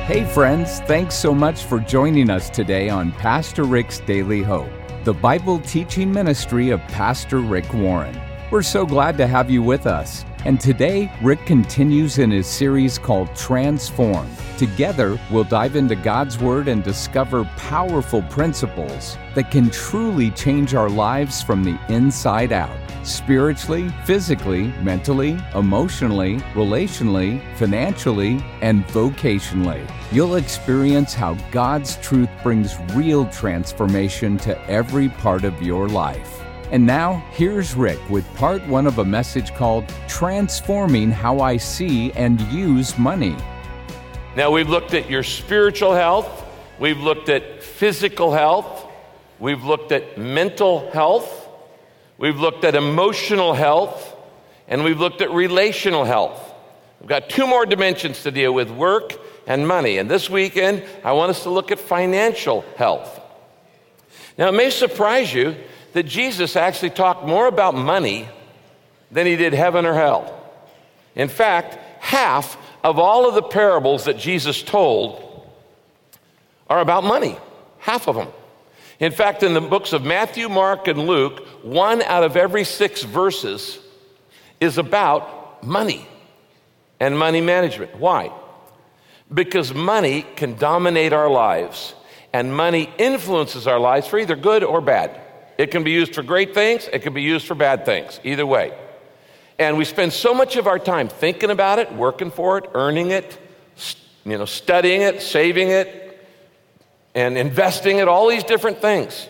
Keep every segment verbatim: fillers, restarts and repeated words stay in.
Hey friends, thanks so much for joining us today on Pastor Rick's Daily Hope, the Bible teaching ministry of Pastor Rick Warren. We're so glad to have you with us. And today, Rick continues in his series called Transform. Together, we'll dive into God's Word and discover powerful principles that can truly change our lives from the inside out. Spiritually, physically, mentally, emotionally, relationally, financially, and vocationally. You'll experience how God's truth brings real transformation to every part of your life. And now, here's Rick with part one of a message called Transforming How I See and Use Money. Now, we've looked at your spiritual health, we've looked at physical health, we've looked at mental health, we've looked at emotional health, and we've looked at relational health. We've got two more dimensions to deal with, work and money. And this weekend, I want us to look at financial health. Now, it may surprise you that Jesus actually talked more about money than he did heaven or hell. In fact, half of all of the parables that Jesus told are about money, half of them. In fact, in the books of Matthew, Mark, and Luke, one out of every six verses is about money and money management. Why? Because money can dominate our lives, and money influences our lives for either good or bad. It can be used for great things, it can be used for bad things, either way. And we spend so much of our time thinking about it, working for it, earning it, you know, studying it, saving it, and investing it, all these different things.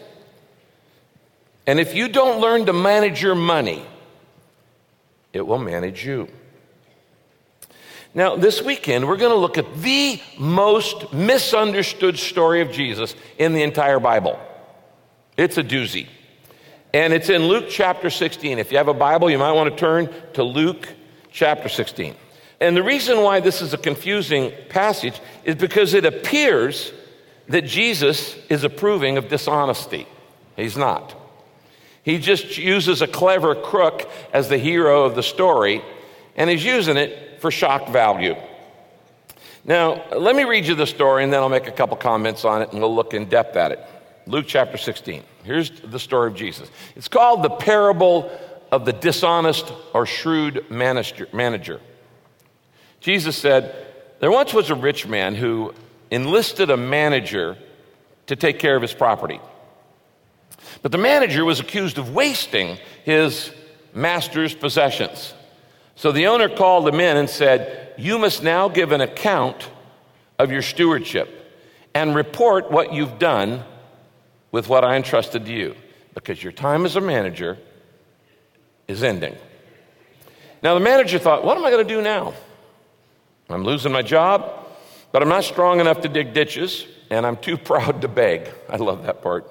And if you don't learn to manage your money, it will manage you. Now, this weekend, we're going to look at the most misunderstood story of Jesus in the entire Bible. It's a doozy. And it's in Luke chapter sixteen. If you have a Bible, you might want to turn to Luke chapter sixteen. And the reason why this is a confusing passage is because it appears that Jesus is approving of dishonesty. He's not. He just uses a clever crook as the hero of the story, and he's using it for shock value. Now, let me read you the story, and then I'll make a couple comments on it, and we'll look in depth at it. Luke chapter sixteen. Here's the story of Jesus. It's called the parable of the dishonest or shrewd manager. Jesus said, there once was a rich man who enlisted a manager to take care of his property. But the manager was accused of wasting his master's possessions. So the owner called him in and said, you must now give an account of your stewardship and report what you've done with what I entrusted to you, because your time as a manager is ending. Now the manager thought, what am I going to do now? I'm losing my job, but I'm not strong enough to dig ditches, and I'm too proud to beg. I love that part.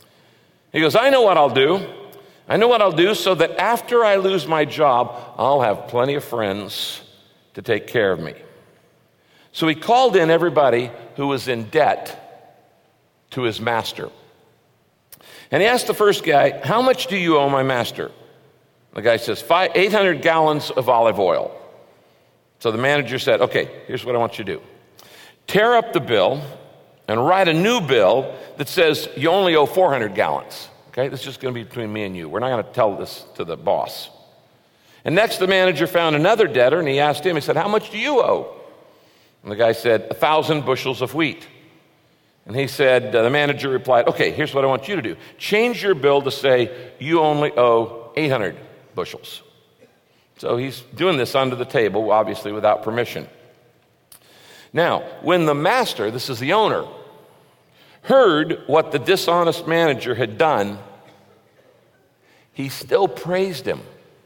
He goes, I know what I'll do. I know what I'll do so that after I lose my job, I'll have plenty of friends to take care of me. So he called in everybody who was in debt to his master. And he asked the first guy, how much do you owe my master? The guy says, eight hundred gallons of olive oil. So the manager said, okay, here's what I want you to do. Tear up the bill and write a new bill that says you only owe four hundred gallons. Okay, this is just going to be between me and you. We're not going to tell this to the boss. And next the manager found another debtor, and he asked him, he said, how much do you owe? And the guy said, a thousand bushels of wheat. And he said, uh, the manager replied, okay, here's what I want you to do. Change your bill to say you only owe eight hundred bushels. So he's doing this under the table, obviously without permission. Now, when the master, this is the owner, heard what the dishonest manager had done, he still praised him.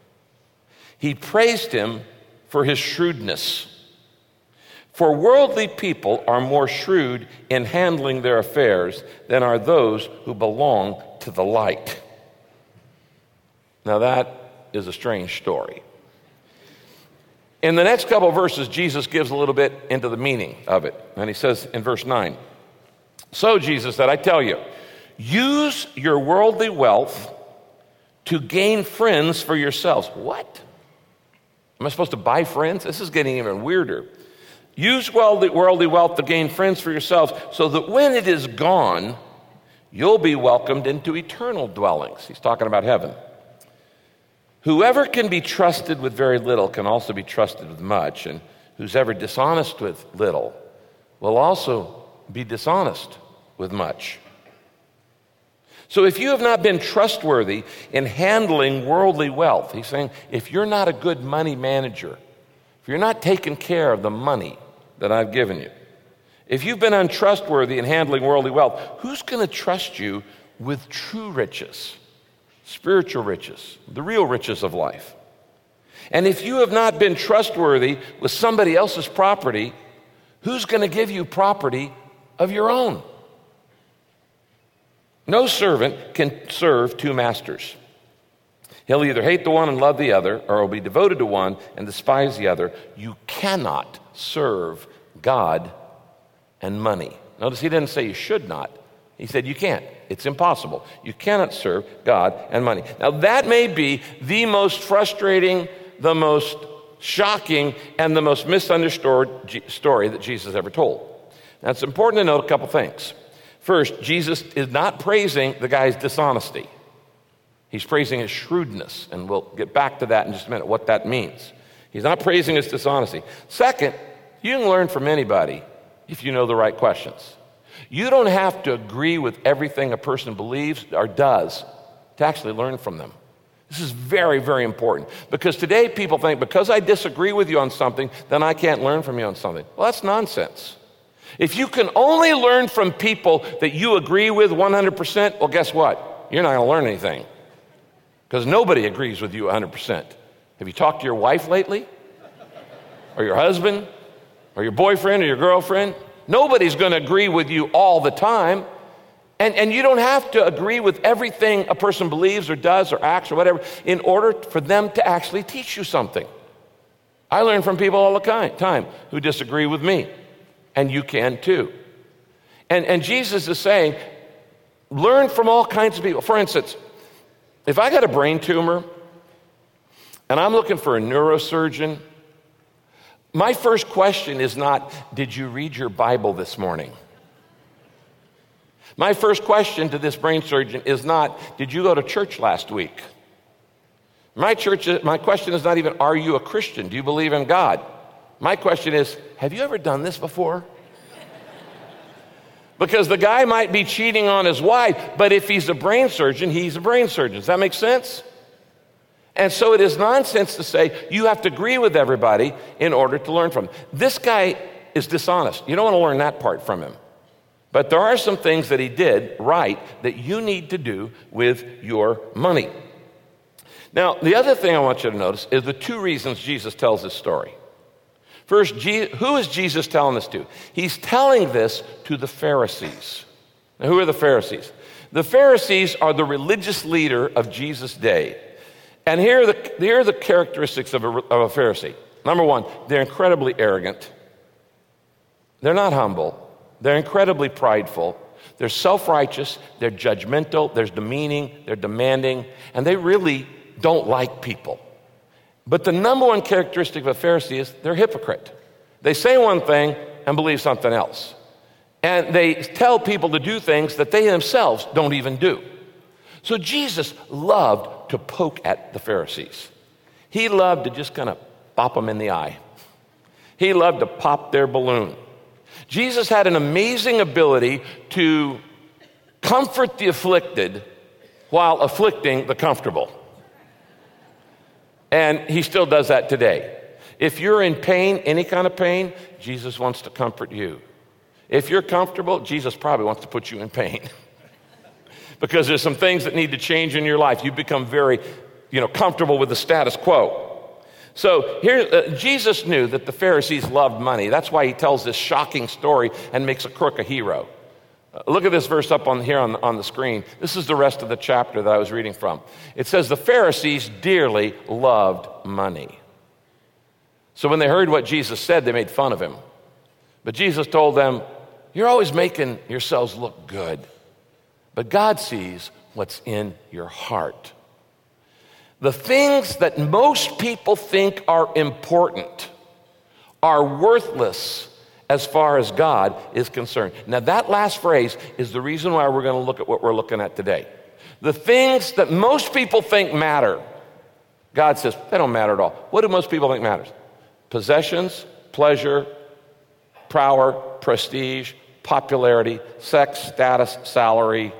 He praised him for his shrewdness. For worldly people are more shrewd in handling their affairs than are those who belong to the light. Now that is a strange story. In the next couple of verses, Jesus gives a little bit into the meaning of it. And he says in verse nine, so Jesus said, I tell you, use your worldly wealth to gain friends for yourselves. What? Am I supposed to buy friends? This is getting even weirder. Use worldly, worldly wealth to gain friends for yourselves, so that when it is gone, you'll be welcomed into eternal dwellings. He's talking about heaven. Whoever can be trusted with very little can also be trusted with much, and who's ever dishonest with little will also be dishonest with much. So if you have not been trustworthy in handling worldly wealth, he's saying, if you're not a good money manager, if you're not taking care of the money that I've given you, if you've been untrustworthy in handling worldly wealth, who's going to trust you with true riches, spiritual riches, the real riches of life? And if you have not been trustworthy with somebody else's property, who's going to give you property of your own? No servant can serve two masters. He'll either hate the one and love the other, or he'll be devoted to one and despise the other. You cannot serve God and money. Notice he didn't say you should not. He said you can't. It's impossible. You cannot serve God and money. Now that may be the most frustrating, the most shocking, and the most misunderstood story that Jesus ever told. Now it's important to note a couple things. First, Jesus is not praising the guy's dishonesty. He's praising his shrewdness, and we'll get back to that in just a minute, what that means. He's not praising his dishonesty. Second, you can learn from anybody if you know the right questions. You don't have to agree with everything a person believes or does to actually learn from them. This is very, very important, because today people think because I disagree with you on something, then I can't learn from you on something. Well, that's nonsense. If you can only learn from people that you agree with one hundred percent, well, guess what? You're not going to learn anything, because nobody agrees with you one hundred percent. Have you talked to your wife lately? Or your husband? Or your boyfriend or your girlfriend? Nobody's going to agree with you all the time. And, and you don't have to agree with everything a person believes or does or acts or whatever in order for them to actually teach you something. I learn from people all the time who disagree with me. And you can too. And, and Jesus is saying, learn from all kinds of people. For instance, if I got a brain tumor and I'm looking for a neurosurgeon, my first question is not, did you read your Bible this morning? My first question to this brain surgeon is not, did you go to church last week? My church, my question is not even, are you a Christian? Do you believe in God? My question is, have you ever done this before? Because the guy might be cheating on his wife, but if he's a brain surgeon, he's a brain surgeon. Does that make sense? And so it is nonsense to say you have to agree with everybody in order to learn from them. This guy is dishonest. You don't want to learn that part from him. But there are some things that he did right that you need to do with your money. Now, the other thing I want you to notice is the two reasons Jesus tells this story. First, who is Jesus telling this to? He's telling this to the Pharisees. Now, who are the Pharisees? The Pharisees are the religious leader of Jesus' day. And here are the, here are the characteristics of a, of a Pharisee. Number one, they're incredibly arrogant. They're not humble. They're incredibly prideful. They're self-righteous. They're judgmental. They're demeaning. They're demanding. And they really don't like people. But the number one characteristic of a Pharisee is they're a hypocrite. They say one thing and believe something else. And they tell people to do things that they themselves don't even do. So Jesus loved to poke at the Pharisees. He loved to just kind of pop them in the eye. He loved to pop their balloon. Jesus had an amazing ability to comfort the afflicted while afflicting the comfortable. And he still does that today. If you're in pain, any kind of pain, Jesus wants to comfort you. If you're comfortable, Jesus probably wants to put you in pain. Because there's some things that need to change in your life. You become very, you know, comfortable with the status quo. So here, uh, Jesus knew that the Pharisees loved money. That's why he tells this shocking story and makes a crook a hero. Uh, look at this verse up on here on, on the screen. This is the rest of the chapter that I was reading from. It says, the Pharisees dearly loved money. So when they heard what Jesus said, they made fun of him. But Jesus told them, you're always making yourselves look good. But God sees what's in your heart. The things that most people think are important are worthless as far as God is concerned. Now, that last phrase is the reason why we're going to look at what we're looking at today. The things that most people think matter, God says they don't matter at all. What do most people think matters? Possessions, pleasure, power, prestige, popularity, sex, status, salary,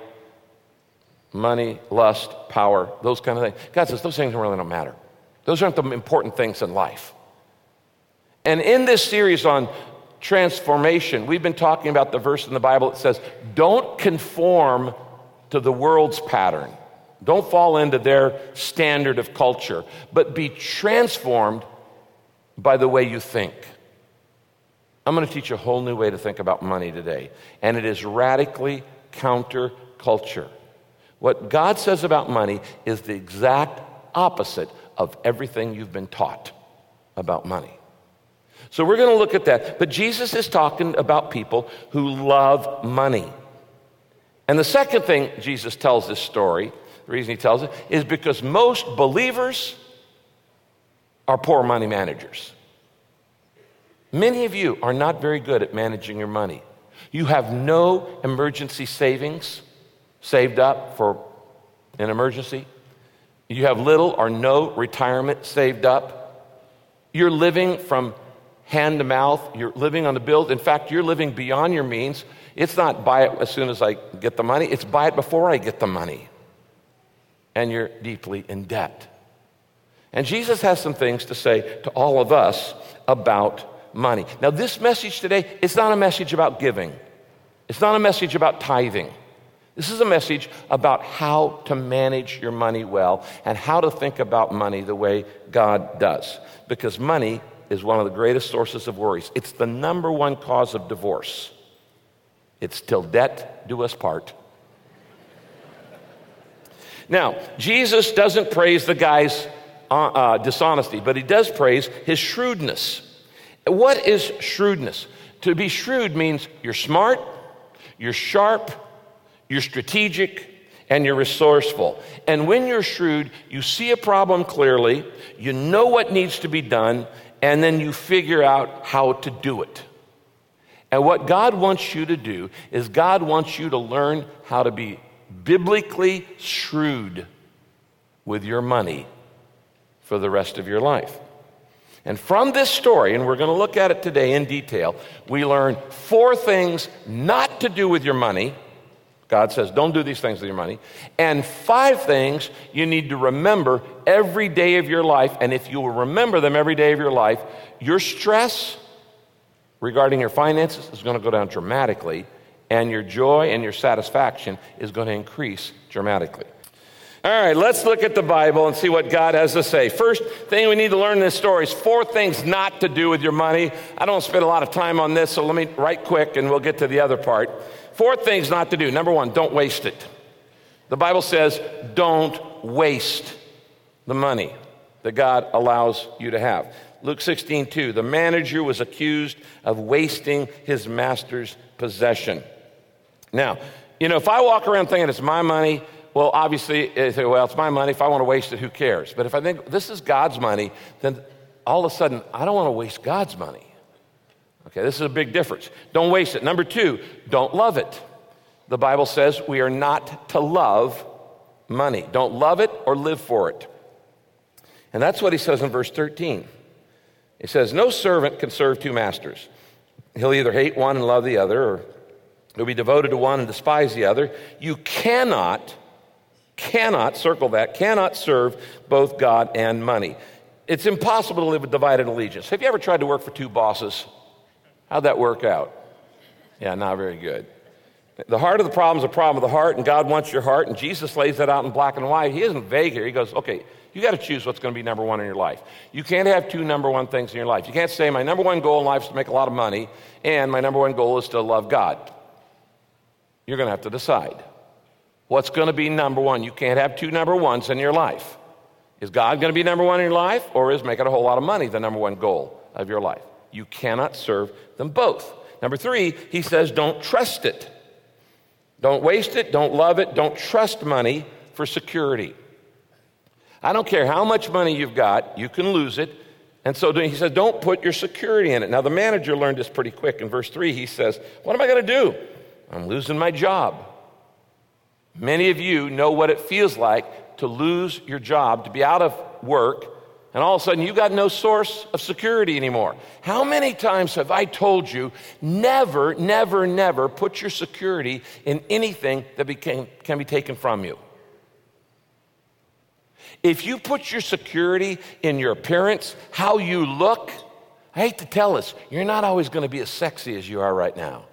money, lust, power, those kind of things. God says those things really don't matter. Those aren't the important things in life. And in this series on transformation, we've been talking about the verse in the Bible that says, don't conform to the world's pattern. Don't fall into their standard of culture, but be transformed by the way you think. I'm going to teach you a whole new way to think about money today, and it is radically counterculture. What God says about money is the exact opposite of everything you've been taught about money. So we're going to look at that. But Jesus is talking about people who love money. And the second thing Jesus tells this story, the reason he tells it, is because most believers are poor money managers. Many of you are not very good at managing your money. You have no emergency savings saved up for an emergency. You have little or no retirement saved up. You're living from hand to mouth. You're living on the bills. In fact, you're living beyond your means. It's not buy it as soon as I get the money. It's buy it before I get the money. And you're deeply in debt. And Jesus has some things to say to all of us about money. Now, this message today, it's not a message about giving. It's not a message about tithing. This is a message about how to manage your money well and how to think about money the way God does. Because money is one of the greatest sources of worries. It's the number one cause of divorce. It's till death do us part. Now, Jesus doesn't praise the guy's uh, uh, dishonesty, but he does praise his shrewdness. What is shrewdness? To be shrewd means you're smart, you're sharp, you're strategic, and you're resourceful. And when you're shrewd, you see a problem clearly, you know what needs to be done, and then you figure out how to do it. And what God wants you to do is God wants you to learn how to be biblically shrewd with your money for the rest of your life. And from this story, and we're going to look at it today in detail, we learn four things not to do with your money. God says, don't do these things with your money. And five things you need to remember every day of your life. And if you will remember them every day of your life, your stress regarding your finances is going to go down dramatically, and your joy and your satisfaction is going to increase dramatically. All right, let's look at the Bible and see what God has to say. First thing we need to learn in this story is four things not to do with your money. I don't spend a lot of time on this, so let me right quick and we'll get to the other part. Four things not to do. Number one, don't waste it. The Bible says don't waste the money that God allows you to have. Luke sixteen two, the manager was accused of wasting his master's possession. Now, you know, if I walk around thinking it's my money, well, obviously, I say, well, it's my money. If I want to waste it, who cares? But if I think this is God's money, then all of a sudden, I don't want to waste God's money. Okay, this is a big difference. Don't waste it. Number two, don't love it. The Bible says we are not to love money. Don't love it or live for it. And that's what he says in verse thirteen. He says, no servant can serve two masters. He'll either hate one and love the other, or he'll be devoted to one and despise the other. You cannot, cannot, circle that, cannot serve both God and money. It's impossible to live with divided allegiance. Have you ever tried to work for two bosses? How'd that work out? Yeah, not very good. The heart of the problem is a problem of the heart, and God wants your heart, and Jesus lays that out in black and white. He isn't vague here. He goes, okay, you got to choose what's going to be number one in your life. You can't have two number one things in your life. You can't say, my number one goal in life is to make a lot of money, and my number one goal is to love God. You're going to have to decide what's going to be number one. You can't have two number ones in your life. Is God going to be number one in your life, or is making a whole lot of money the number one goal of your life? You cannot serve them both. Number three, he says, don't trust it. Don't waste it, don't love it, don't trust money for security. I don't care how much money you've got, you can lose it And so he says, don't put your security in it. Now, the manager learned this pretty quick. In verse three, he says, what am I going to do? I'm losing my job. Many of you know what it feels like to lose your job, to be out of work, and all of a sudden you got no source of security anymore. How many times have I told you, never, never, never put your security in anything that became, can be taken from you? If you put your security in your appearance, how you look, I hate to tell us, you're not always going to be as sexy as you are right now.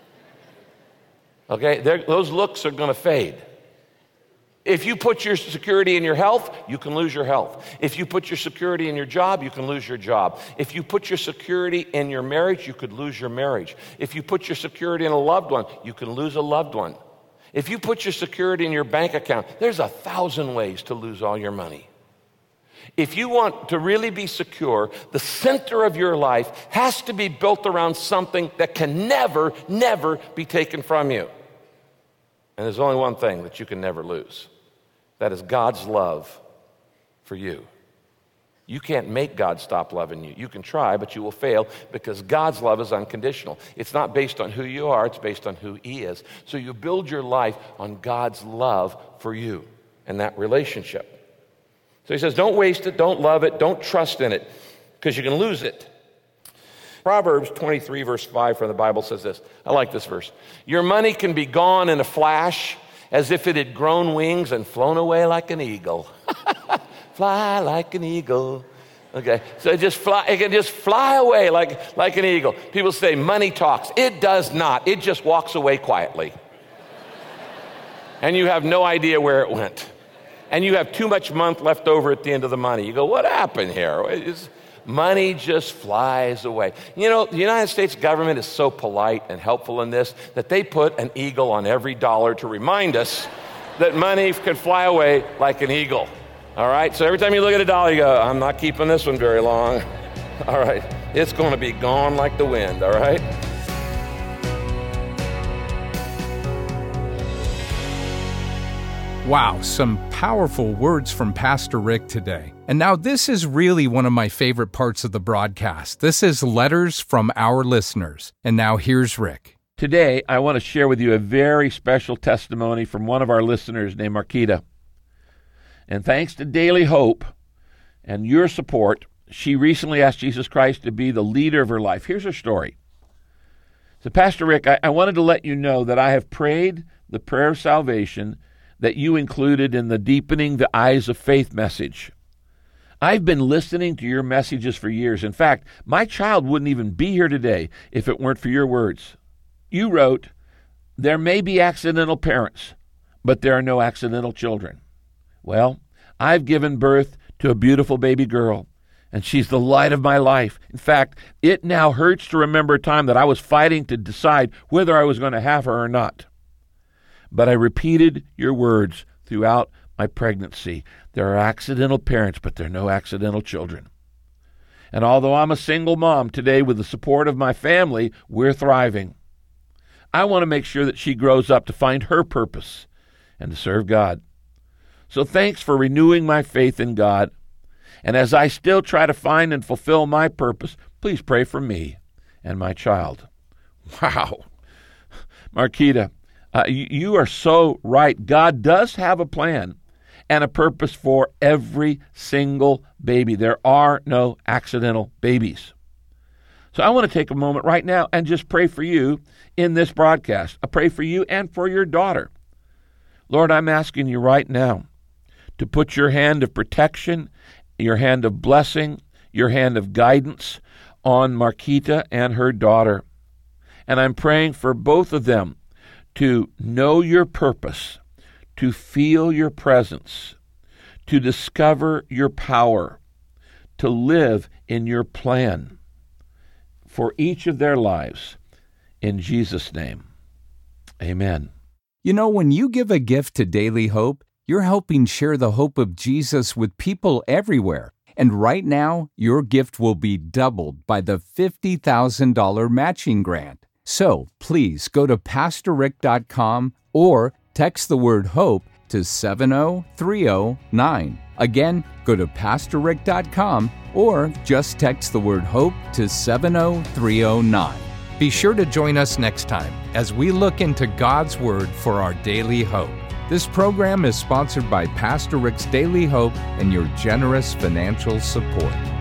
Okay, They're, those looks are going to fade. If you put your security in your health, you can lose your health. If you put your security in your job, you can lose your job. If you put your security in your marriage, you could lose your marriage. If you put your security in a loved one, you can lose a loved one. If you put your security in your bank account, there's a thousand ways to lose all your money. If you want to really be secure, the center of your life has to be built around something that can never, never be taken from you. And there's only one thing that you can never lose. That is God's love for you. You can't make God stop loving you. You can try, but you will fail because God's love is unconditional. It's not based on who you are, it's based on who He is. So you build your life on God's love for you and that relationship. So He says, don't waste it, don't love it, don't trust in it, because you can lose it. Proverbs twenty-three, verse five from the Bible says this. I like this verse. Your money can be gone in a flash, as if it had grown wings and flown away like an eagle. Fly like an eagle. Okay, so it just fly, it can just fly away like, like an eagle. People say money talks. It does not. It just walks away quietly. And you have no idea where it went. And you have too much month left over at the end of the money. You go, what happened here? It's, money just flies away. You know, the United States government is so polite and helpful in this that they put an eagle on every dollar to remind us that money can fly away like an eagle. All right, so every time you look at a dollar, you go, I'm not keeping this one very long. All right, it's going to be gone like the wind, all right? Wow, some powerful words from Pastor Rick today. And now this is really one of my favorite parts of the broadcast. This is letters from our listeners. And now here's Rick. Today, I want to share with you a very special testimony from one of our listeners named Marquita. And thanks to Daily Hope and your support, she recently asked Jesus Christ to be the leader of her life. Here's her story. So, Pastor Rick, I, I wanted to let you know that I have prayed the prayer of salvation that you included in the Deepening the Eyes of Faith message. I've been listening to your messages for years. In fact, my child wouldn't even be here today if it weren't for your words. You wrote, there may be accidental parents, but there are no accidental children. Well, I've given birth to a beautiful baby girl, and she's the light of my life. In fact, it now hurts to remember a time that I was fighting to decide whether I was going to have her or not. But I repeated your words throughout my pregnancy. There are accidental parents, but there are no accidental children. And although I'm a single mom today with the support of my family, we're thriving. I want to make sure that she grows up to find her purpose and to serve God. So thanks for renewing my faith in God. And as I still try to find and fulfill my purpose, please pray for me and my child. Wow. Marquita, uh, you, you are so right. God does have a plan and a purpose for every single baby. There are no accidental babies. So I want to take a moment right now and just pray for you in this broadcast. I pray for you and for your daughter. Lord, I'm asking you right now to put your hand of protection, your hand of blessing, your hand of guidance on Marquita and her daughter. And I'm praying for both of them to know your purpose, to feel your presence, to discover your power, to live in your plan for each of their lives. In Jesus' name, amen. You know, when you give a gift to Daily Hope, you're helping share the hope of Jesus with people everywhere. And right now, your gift will be doubled by the fifty thousand dollars matching grant. So please go to pastor rick dot com or text the word HOPE to seven oh three oh nine. Again, go to pastor rick dot com or just text the word HOPE to seven oh three oh nine. Be sure to join us next time as we look into God's Word for our daily hope. This program is sponsored by Pastor Rick's Daily Hope and your generous financial support.